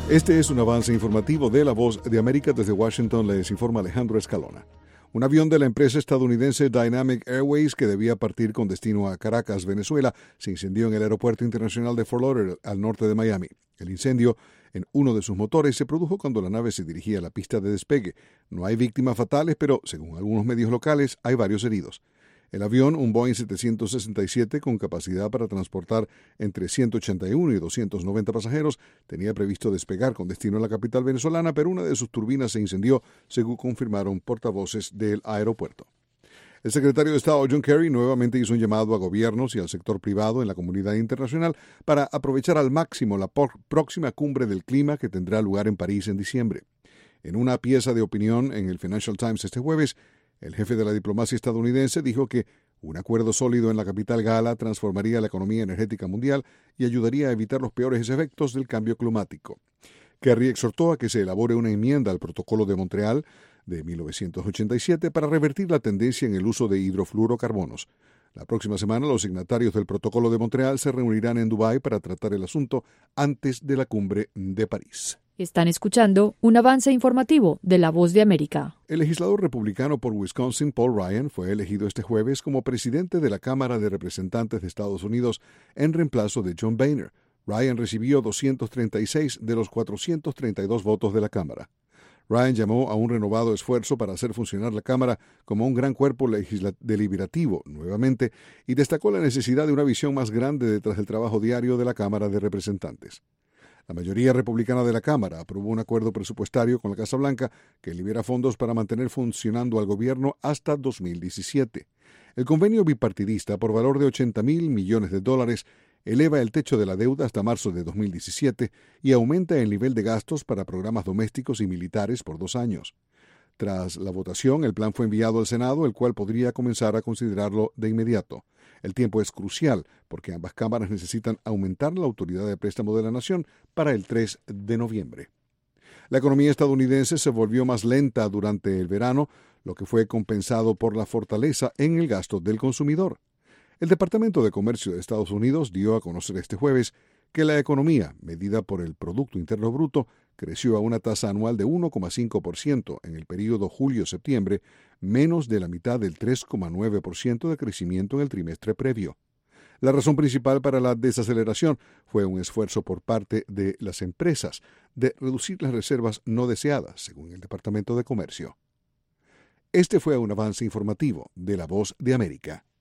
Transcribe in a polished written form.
Este es un avance informativo de La Voz de América. Desde Washington les informa Alejandro Escalona. Un avión de la empresa estadounidense Dynamic Airways, que debía partir con destino a Caracas, Venezuela, se incendió en el Aeropuerto Internacional de Fort Lauderdale, al norte de Miami. El incendio en uno de sus motores se produjo cuando la nave se dirigía a la pista de despegue. No hay víctimas fatales, pero, según algunos medios locales, hay varios heridos. El avión, un Boeing 767 con capacidad para transportar entre 181 y 290 pasajeros, tenía previsto despegar con destino a la capital venezolana, pero una de sus turbinas se incendió, según confirmaron portavoces del aeropuerto. El secretario de Estado John Kerry nuevamente hizo un llamado a gobiernos y al sector privado en la comunidad internacional para aprovechar al máximo la próxima cumbre del clima que tendrá lugar en París en diciembre. En una pieza de opinión en el Financial Times este jueves, el jefe de la diplomacia estadounidense dijo que un acuerdo sólido en la capital gala transformaría la economía energética mundial y ayudaría a evitar los peores efectos del cambio climático. Kerry exhortó a que se elabore una enmienda al Protocolo de Montreal de 1987 para revertir la tendencia en el uso de hidrofluorocarbonos. La próxima semana los signatarios del Protocolo de Montreal se reunirán en Dubái para tratar el asunto antes de la cumbre de París. Están escuchando un avance informativo de La Voz de América. El legislador republicano por Wisconsin, Paul Ryan, fue elegido este jueves como presidente de la Cámara de Representantes de Estados Unidos en reemplazo de John Boehner. Ryan recibió 236 de los 432 votos de la Cámara. Ryan llamó a un renovado esfuerzo para hacer funcionar la Cámara como un gran cuerpo deliberativo nuevamente y destacó la necesidad de una visión más grande detrás del trabajo diario de la Cámara de Representantes. La mayoría republicana de la Cámara aprobó un acuerdo presupuestario con la Casa Blanca que libera fondos para mantener funcionando al gobierno hasta 2017. El convenio bipartidista, por valor de $80,000 millones, eleva el techo de la deuda hasta marzo de 2017 y aumenta el nivel de gastos para programas domésticos y militares por 2 años. Tras la votación, el plan fue enviado al Senado, el cual podría comenzar a considerarlo de inmediato. El tiempo es crucial porque ambas cámaras necesitan aumentar la autoridad de préstamo de la nación para el 3 de noviembre. La economía estadounidense se volvió más lenta durante el verano, lo que fue compensado por la fortaleza en el gasto del consumidor. El Departamento de Comercio de Estados Unidos dio a conocer este jueves que la economía, medida por el Producto Interno Bruto, creció a una tasa anual de 1,5% en el período julio-septiembre, menos de la mitad del 3,9% de crecimiento en el trimestre previo. La razón principal para la desaceleración fue un esfuerzo por parte de las empresas de reducir las reservas no deseadas, según el Departamento de Comercio. Este fue un avance informativo de La Voz de América.